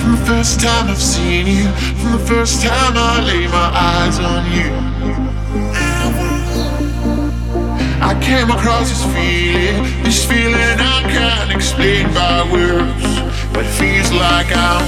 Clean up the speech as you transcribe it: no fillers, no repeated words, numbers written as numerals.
From the first time I've seen you, from the first time I lay my eyes on you, I came across this feeling I can't explain by words, but it feels like I'm